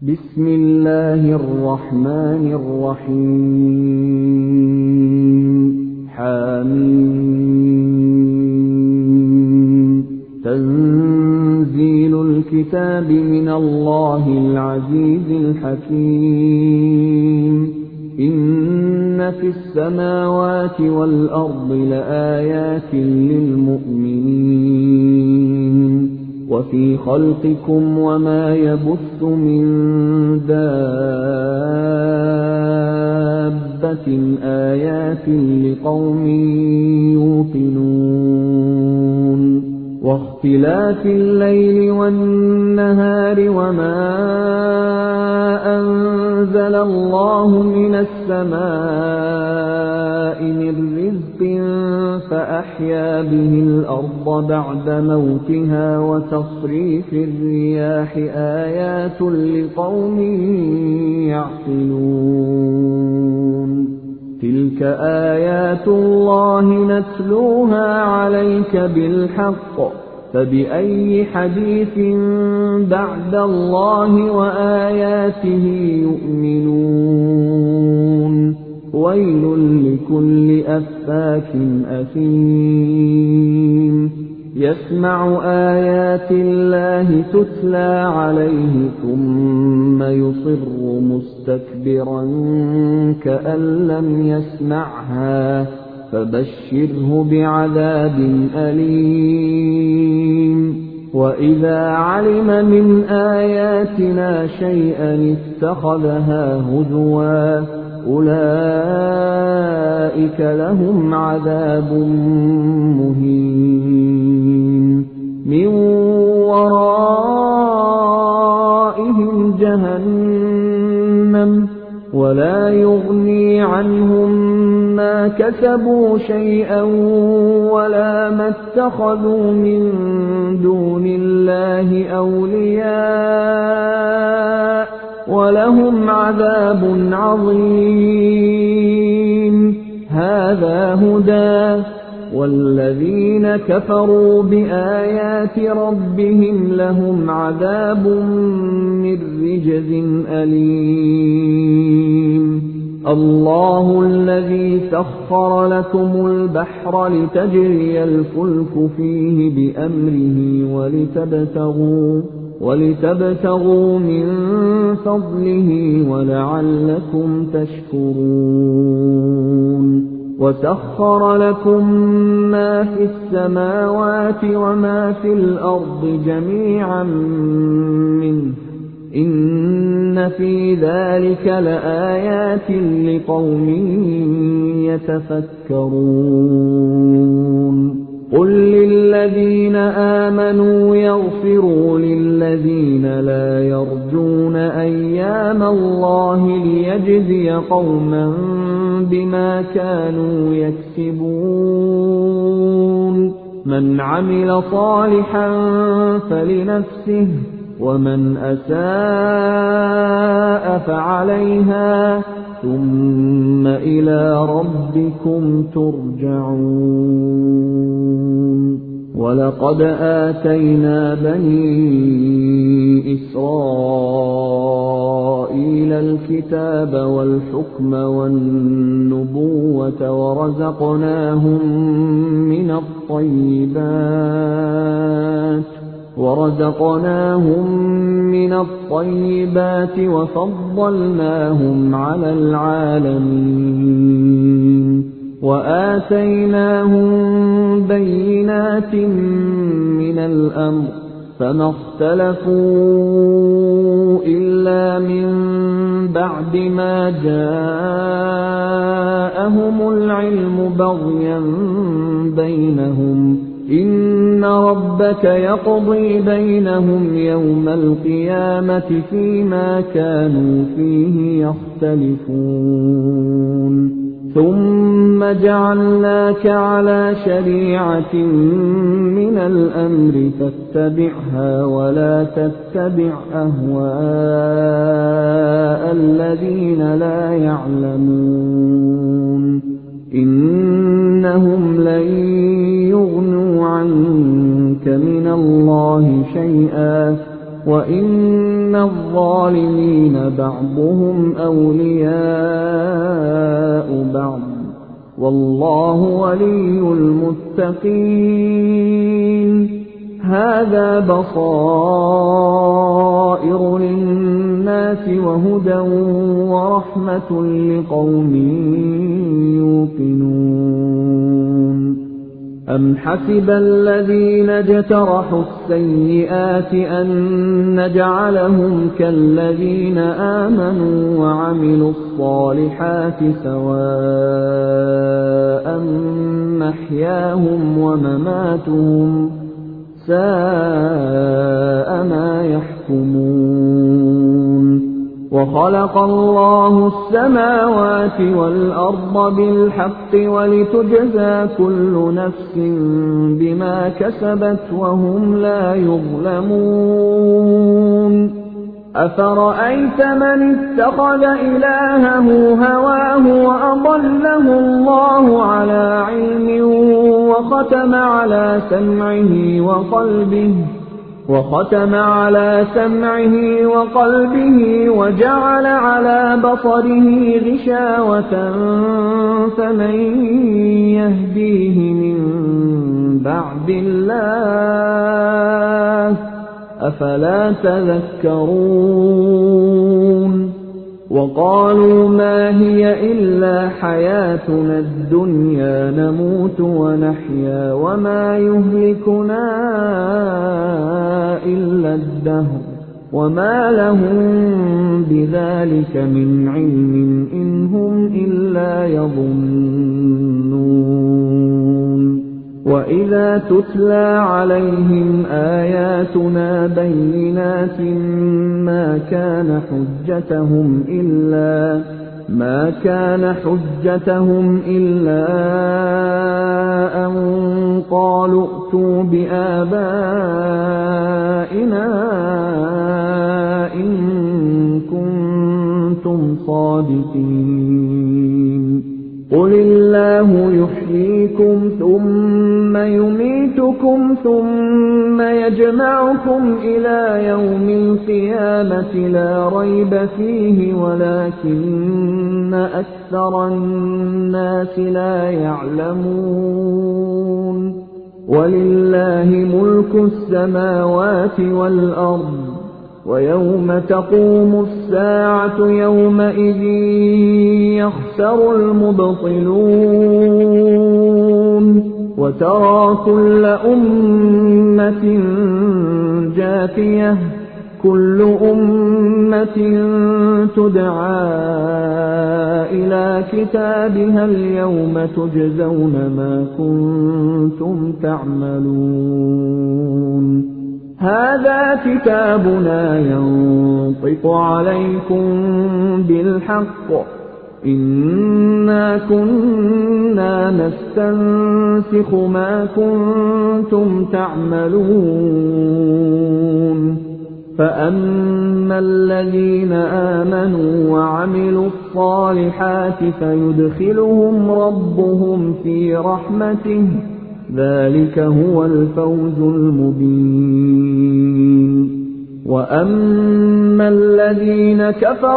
بسم الله الرحمن الرحيم حميم تنزيل الكتاب من الله العزيز الحكيم إن في السماوات والأرض لآيات للمؤمنين وفي خلقكم وما يبث من دابة آيات لقوم يوقنون واختلاف الليل والنهار وما أنزل الله من السماء من رزق فأحيا به الأرض بعد موتها وتصريف الرياح آيات لقوم يعقلون تلك آيات الله نتلوها عليك بالحق فبأي حديث بعد الله وآياته يؤمنون ويل لكل أفاك أثيم يسمع آيات الله تتلى عليه ثم يصر مستكبرا كأن لم يسمعها فبشره بعذاب أليم وإذا علم من آياتنا شيئا اتخذها هزوا أولئك لهم عذاب مهين من ورائهم جهنم ولا يغني عنهم ما كسبوا شيئا ولا ما اتخذوا من دون الله أولياء ولهم عذاب عظيم هذا هدى والذين كفروا بآيات ربهم لهم عذاب من رجز أليم الله الذي سخر لكم البحر لتجري الفلك فيه بأمره ولتبتغوا من فضله ولعلكم تشكرون وسخر لكم ما في السماوات وما في الأرض جميعا منه إن في ذلك لآيات لقوم يتفكرون قل للذين آمنوا يغفروا للذين لا يرجون أيام الله ليجزي قوما بما كانوا يكسبون من عمل صالحا فلنفسه ومن أساء فعليها ثم إلى ربكم ترجعون ولقد آتينا بني إسرائيل الكتاب والحكم والنبوة ورزقناهم من الطيبات وفضلناهم على العالمين وآتيناهم بينات من الأمر فما اختلفوا إلا من بعد ما جاءهم العلم بغيا بينهم إن ربك يقضي بينهم يوم القيامة فيما كانوا فيه يختلفون ثم جعلناك على شريعة من الأمر فاتبعها ولا تتبع أهواء الذين لا يعلمون إنهم لن عنك من الله شيئا وإن الظالمين بعضهم أولياء بعض والله ولي المتقين هذا بصائر للناس وهدى ورحمة لقوم يوقنون أم حسب الذين اجترحوا السيئات أن نجعلهم كالذين آمنوا وعملوا الصالحات سواء محياهم ومماتهم ساء ما يحكمون وخلق الله السماوات والأرض بالحق ولتجزى كل نفس بما كسبت وهم لا يظلمون أفرأيت من اتخذ إلهه هواه وأضله الله على علم وختم على سمعه وقلبه وجعل على بصره غشاوة فمن يهديه من بعد الله أفلا تذكرون وقالوا ما هي إلا حياتنا الدنيا نموت ونحيا وما يهلكنا إلا الدهر وما لهم بذلك من علم إن هم إلا يظنون وإذا تتلى عليهم آياتنا بينات ما كان حجتهم إلا أن قالوا ائتوا بآبائنا إن كنتم صادقين قل الله يحييكم ثم يميتكم ثم يجمعكم إلى يوم القيامة لا ريب فيه ولكن أكثر الناس لا يعلمون ولله ملك السماوات والأرض ويوم تقوم الساعة يومئذ يخسر المبطلون وترى كل أمة جاثية كل أمة تدعى إلى كتابها اليوم تجزون ما كنتم تعملون هذا كتابنا ينطق عليكم بالحق إنا كنا نستنسخ ما كنتم تعملون فأما الذين آمنوا وعملوا الصالحات فيدخلهم ربهم في رحمته ذلك هو الفوز المبين وأما الذين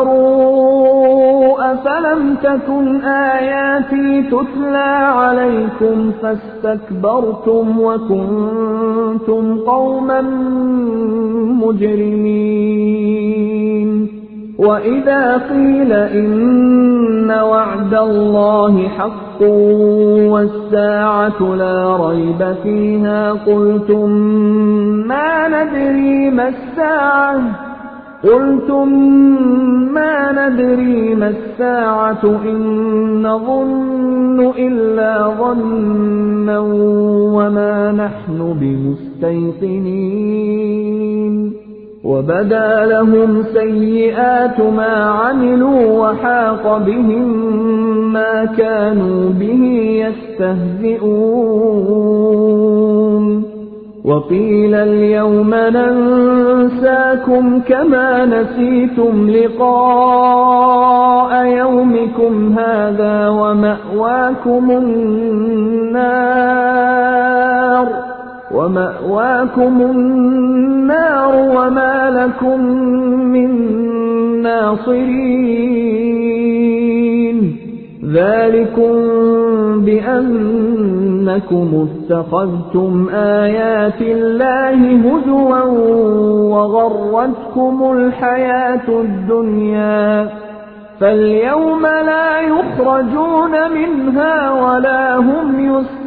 كفروا أفلم تكن آياتي تتلى عليكم فاستكبرتم وكنتم قوما مجرمين وإذا قيل إن وعد الله حق والساعة لا ريب فيها قلتم ما ندري ما الساعة إن نظن إلا ظنا وما نحن بمستيقنين وبدا لهم سيئات ما عملوا وحاق بهم ما كانوا به يستهزئون وقيل اليوم ننساكم كما نسيتم لقاء يومكم هذا ومأواكم النار ومأواكم النار وما لكم من ناصرين ذلكم بأنكم اتخذتم آيات الله هزوا وغرتكم الحياة الدنيا فاليوم لا يخرجون منها ولا هم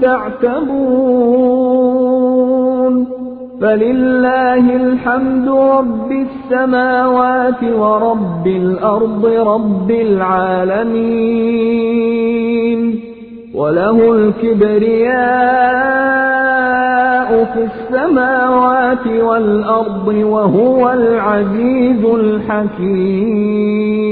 يستعتبون فلله الحمد رب السماوات ورب الأرض رب العالمين وله الكبرياء في السماوات والأرض وهو العزيز الحكيم